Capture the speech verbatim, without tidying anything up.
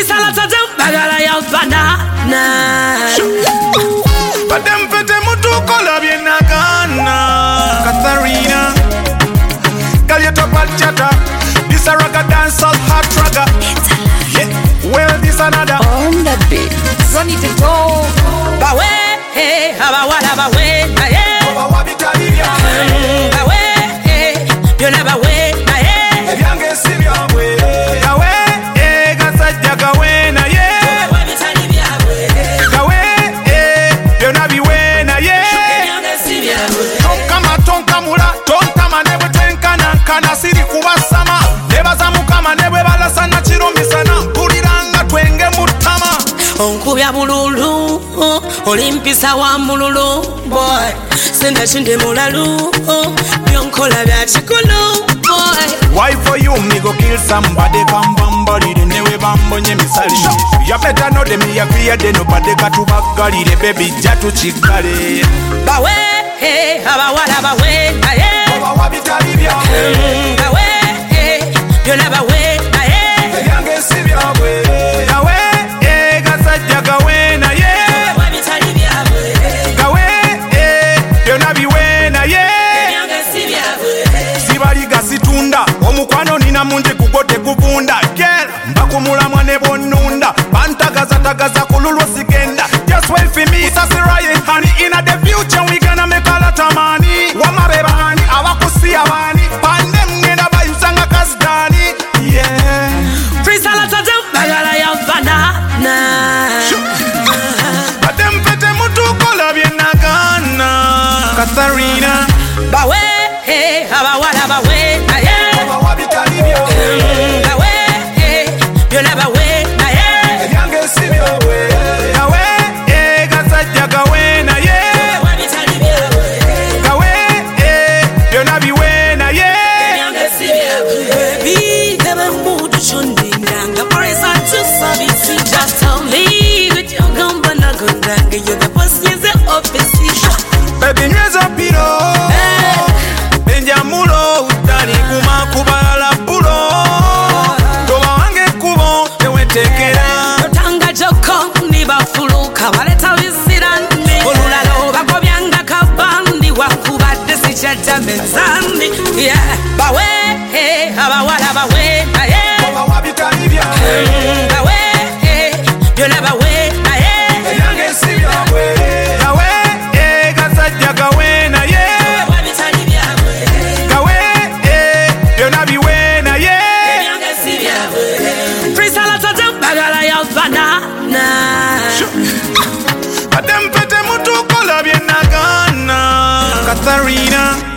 Prisalata dem bagala ya banana. Badem pete mutu kola bien nagana. Katharina, girl you top at chatter. This a ragga dancehall hot ragga. Yeah, well this another. On the beat, run it go. Bawe, hey, haba wala bawe, aye. Bawa bitalibia. Bawe, hey, you never wait, aye. Ebyange sibya we. Gawe, eh, gasajja gawe na ye. Bawe bitalibia we. Gawe, eh, you nabi we na ye. Ebyange sibya we. Tonka matonka mula, tonta manebwe tenkana kana siri kubasama. Nebaza mukama nebwe balasana chirumisana. Mpuliranga twenge mutama. Onkubya bululu, olimpisa wa mululu, boy. Senda shinde mulalu, byonkola bya chikulu, boy. Why for you me go kill somebody come bambali de newe bambonye misali. You better know them me a fear de nobody got to bagali de baby jatu chikale. Bawe, hey, haba wala bawe, aye. Baba wabitalibia we. Bawe, hey, you never wait, aye. Yange sibya we. Gawe, eh, gasajja gawe na ye. Bawe bitalibya we. Gawe, eh, you nabi we na ye. Ebyange sibya we. Sibali gasitunda, omukwano nina munje kugote kuvunda. Girl, mbakumula ne bonunda. Pantagaza tagaza kululwa sigenda. Just wait for me, sasi Ryan, honey. In the future we gonna make a lot of money. Wamabeba hani, awakusi abani. Pandem ngenda bayusanga kasdani. Yeah. Prisalata dem bagala ya banana. Badem pete mutu kola bien nagana. Katharina, Bawe, hey, haba wala bawe, aye. baba wabitalibia we. Bawe, hey, you never wait, aye. Yange sibya we. Gawe, eh, gasajja gawe na ye. Bawe bitalibya we. Gawe, eh, you nabi we na ye. Ebyange sibya we. Baby, kebe mudu chundi ndanga. Parisa chusabisi. Just tell me that you're gonna na gundanga. You're the boss, you're the office. Baby nyweza piro. Benjamulo utali kuma kubala pulo. Toba wange kubo tewetekera. Tanga joko ni bafuluka baleta visirani. Olulalo bakobyanga kabandi wakubadde sikyajja mezani. Yeah, bawe, hey, abawala bawe, aye. Baba wabitalibya we. Bawe, hey, you never wait, aye. Yange sibya we. Gawe, eh, gasajja gawe na ye. Bawe bitalibya we. Gawe, eh, you nabi we na ye. Ebyange sibya we. Prisalata dem bagala ya banana. Badem pete mutu kola bien nagana. Katharina.